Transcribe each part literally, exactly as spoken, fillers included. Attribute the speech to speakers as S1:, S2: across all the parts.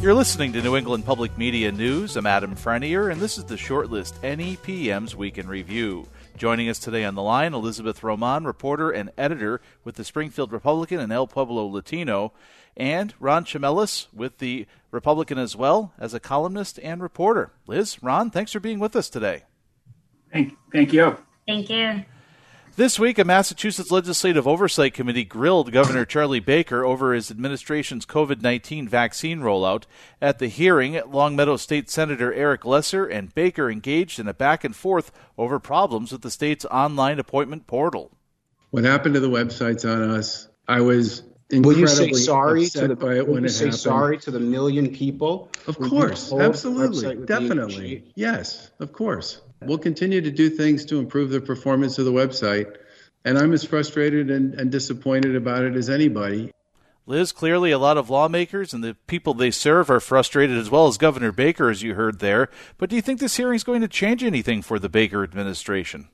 S1: You're listening to New England Public Media News. I'm Adam Frenier, and this is the Shortlist N E P M's Week in Review. Joining us today on the line, Elizabeth Roman, reporter and editor with the Springfield Republican and El Pueblo Latino, and Ron Chamelis with the Republican as well as a columnist and reporter. Liz, Ron, thanks for being with us today.
S2: Thank, thank you.
S3: Thank you.
S1: This week, a Massachusetts Legislative Oversight Committee grilled Governor Charlie Baker over his administration's covid nineteen vaccine rollout. At the hearing, Longmeadow State Senator Eric Lesser and Baker engaged in a back and forth over problems with the state's online appointment portal.
S4: What happened to the websites on us, I was incredibly
S5: will you say sorry
S4: upset
S5: to the,
S4: by it
S5: will
S4: when
S5: you
S4: it
S5: say
S4: happened.
S5: Sorry to the million people?
S4: Of
S5: Were
S4: course,
S5: you told
S4: absolutely,
S5: the website would
S4: definitely.
S5: be-
S4: Yes, of course. We'll continue to do things to improve the performance of the website, and I'm as frustrated and, and disappointed about it as anybody.
S1: Liz, clearly a lot of lawmakers and the people they serve are frustrated, as well as Governor Baker, as you heard there. But do you think this hearing is going to change anything for the Baker administration?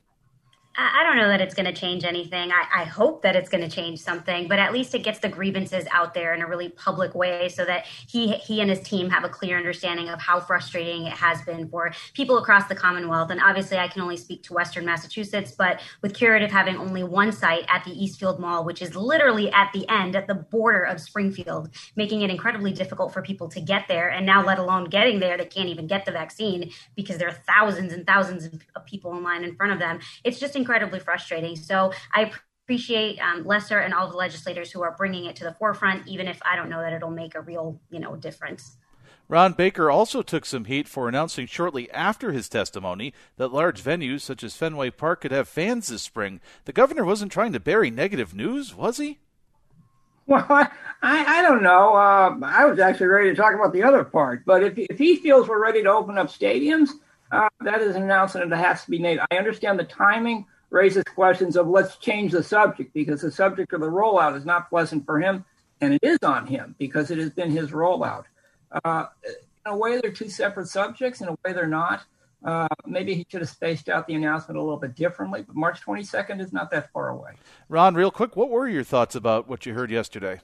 S3: I don't know that it's going to change anything. I, I hope that it's going to change something, but at least it gets the grievances out there in a really public way so that he he and his team have a clear understanding of how frustrating it has been for people across the Commonwealth. And obviously, I can only speak to Western Massachusetts, but with Curative having only one site at the Eastfield Mall, which is literally at the end, at the border of Springfield, making it incredibly difficult for people to get there. And now, let alone getting there, they can't even get the vaccine because there are thousands and thousands of people in line in front of them. It's just incredibly frustrating. So I appreciate um, Lesser and all the legislators who are bringing it to the forefront, even if I don't know that it'll make a real, you know, difference.
S1: Ron Baker also took some heat for announcing shortly after his testimony that large venues such as Fenway Park could have fans this spring. The governor wasn't trying to bury negative news, was he?
S2: Well, I, I don't know. Uh, I was actually ready to talk about the other part. But if, if he feels we're ready to open up stadiums, uh, that is an announcement that has to be made. I understand the timing raises questions of let's change the subject because the subject of the rollout is not pleasant for him, and it is on him because it has been his rollout. Uh, in a way, they're two separate subjects. In a way, they're not. Uh, maybe he should have spaced out the announcement a little bit differently, but March twenty-second is not that far away.
S1: Ron, real quick, what were your thoughts about what you heard yesterday?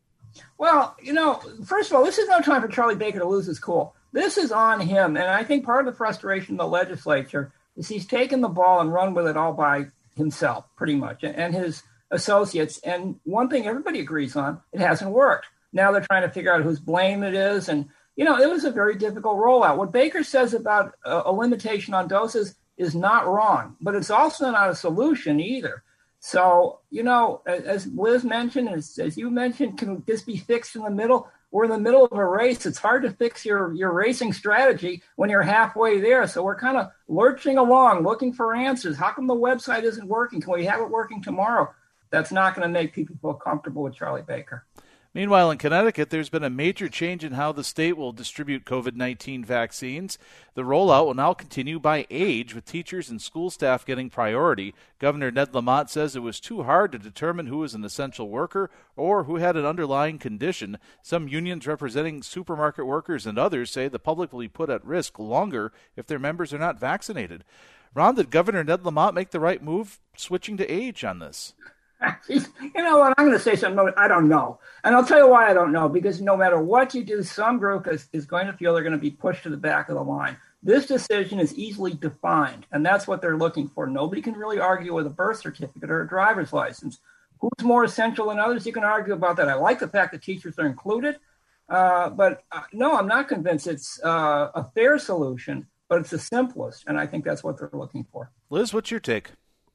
S2: Well, you know, first of all, this is no time for Charlie Baker to lose his cool. This is on him, and I think part of the frustration of the legislature is he's taken the ball and run with it all by himself, pretty much, and his associates. And one thing everybody agrees on, it hasn't worked. Now they're trying to figure out whose blame it is. And, you know, it was a very difficult rollout. What Baker says about a, a limitation on doses is not wrong, but it's also not a solution either. So, you know, as Liz mentioned, as, as you mentioned, can this be fixed in the middle? We're in the middle of a race. It's hard to fix your, your racing strategy when you're halfway there. So we're kind of lurching along, looking for answers. How come the website isn't working? Can we have it working tomorrow? That's not going to make people feel comfortable with Charlie Baker.
S1: Meanwhile, in Connecticut, there's been a major change in how the state will distribute covid nineteen vaccines. The rollout will now continue by age, with teachers and school staff getting priority. Governor Ned Lamont says it was too hard to determine who was an essential worker or who had an underlying condition. Some unions representing supermarket workers and others say the public will be put at risk longer if their members are not vaccinated. Ron, did Governor Ned Lamont make the right move switching to age on this?
S2: You know what? I'm going to say something I don't know. And I'll tell you why I don't know. Because no matter what you do, some group is, is going to feel they're going to be pushed to the back of the line. This decision is easily defined, and that's what they're looking for. Nobody can really argue with a birth certificate or a driver's license. Who's more essential than others? You can argue about that. I like the fact that teachers are included. Uh, but uh, no, I'm not convinced it's uh, a fair solution, but it's the simplest. And I think that's what they're looking for.
S1: Liz, what's your take?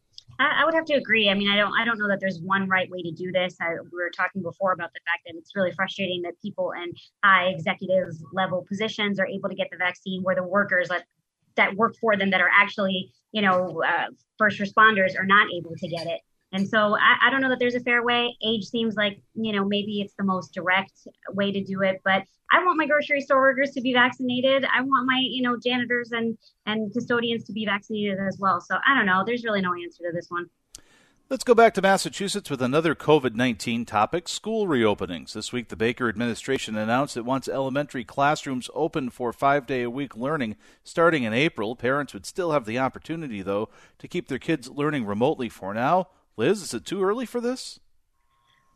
S3: I would have to agree. I mean, I don't I don't know that there's one right way to do this. I, we were talking before about the fact that it's really frustrating that people in high executive level positions are able to get the vaccine where the workers that, that work for them that are actually, you know, uh, first responders are not able to get it. And so I, I don't know that there's a fair way. Age seems like, you know, maybe it's the most direct way to do it. But I want my grocery store workers to be vaccinated. I want my, you know, janitors and, and custodians to be vaccinated as well. So I don't know. There's really no answer to this one.
S1: Let's go back to Massachusetts with another covid nineteen topic, school reopenings. This week, the Baker administration announced it wants elementary classrooms open for five-day-a-week learning starting in April. Parents would still have the opportunity, though, to keep their kids learning remotely for now. Liz, is it too early for this?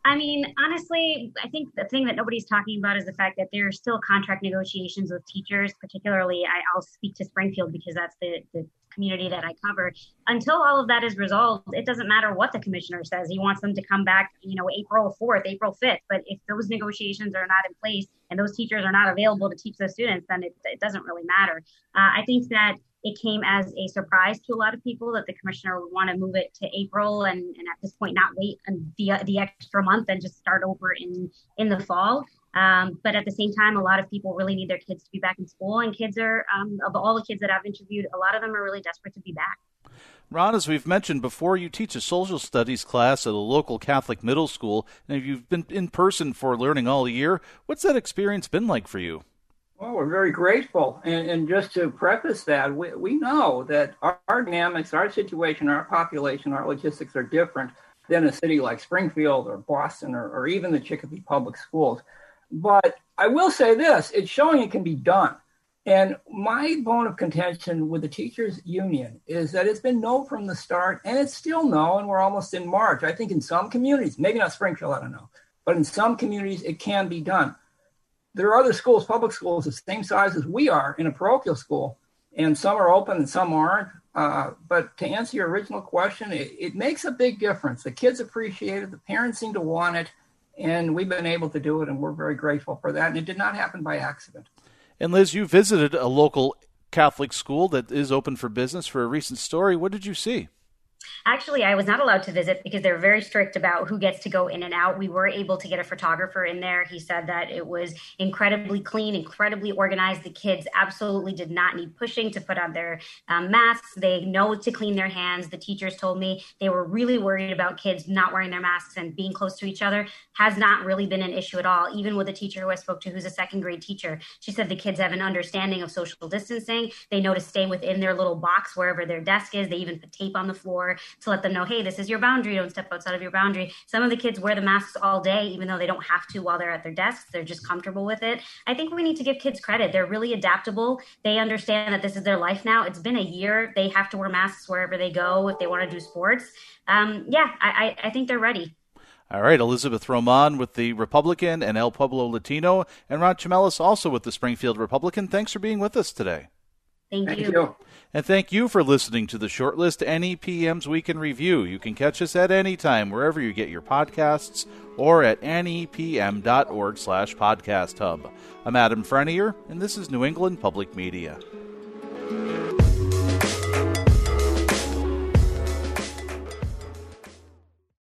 S3: I mean, honestly, I think the thing that nobody's talking about is the fact that there are still contract negotiations with teachers, particularly I, I'll speak to Springfield because that's the, the community that I cover. Until all of that is resolved, it doesn't matter what the commissioner says. He wants them to come back, you know, April fourth, April fifth. But if those negotiations are not in place and those teachers are not available to teach those students, then it, it doesn't really matter. Uh, I think that it came as a surprise to a lot of people that the commissioner would want to move it to April and, and at this point not wait the, the extra month and just start over in, in the fall. Um, but at the same time, a lot of people really need their kids to be back in school. And kids are, um, of all the kids that I've interviewed, a lot of them are really desperate to be back.
S1: Ron, as we've mentioned before, you teach a social studies class at a local Catholic middle school. And if you've been in person for learning all year, what's that experience been like for you?
S2: Well, we're very grateful. And, and just to preface that, we, we know that our, our dynamics, our situation, our population, our logistics are different than a city like Springfield or Boston or, or even the Chicopee Public Schools. But I will say this, it's showing it can be done. And my bone of contention with the teachers union is that it's been no from the start, and it's still no, and we're almost in March. I think in some communities, maybe not Springfield, I don't know, but in some communities it can be done. There are other schools, public schools, the same size as we are in a parochial school, and some are open and some aren't. Uh, but to answer your original question, it, it makes a big difference. The kids appreciate it. The parents seem to want it, and we've been able to do it, and we're very grateful for that. And it did not happen by accident.
S1: And Liz, you visited a local Catholic school that is open for business for a recent story. What did you see?
S3: Actually, I was not allowed to visit because they're very strict about who gets to go in and out. We were able to get a photographer in there. He said that it was incredibly clean, incredibly organized. The kids absolutely did not need pushing to put on their um, masks. They know to clean their hands. The teachers told me they were really worried about kids not wearing their masks and being close to each other. Has not really been an issue at all. Even with a teacher who I spoke to who's a second grade teacher, she said the kids have an understanding of social distancing. They know to stay within their little box wherever their desk is. They even put tape on the floor to let them know, hey, this is your boundary. Don't step outside of your boundary. Some of the kids wear the masks all day, even though they don't have to while they're at their desks. They're just comfortable with it. I think we need to give kids credit. They're really adaptable. They understand that this is their life now. It's been a year. They have to wear masks wherever they go if they want to do sports. Um, yeah, I, I, I think they're ready.
S1: All right, Elizabeth Roman with the Republican and El Pueblo Latino, and Ron Chamelis also with the Springfield Republican. Thanks for being with us today.
S3: Thank,
S2: Thank
S3: you.
S2: you.
S1: And thank you for listening to the Shortlist N E P M's Week in Review. You can catch us at any time wherever you get your podcasts or at nepm.org slash podcast hub. I'm Adam Frenier, and this is New England Public Media.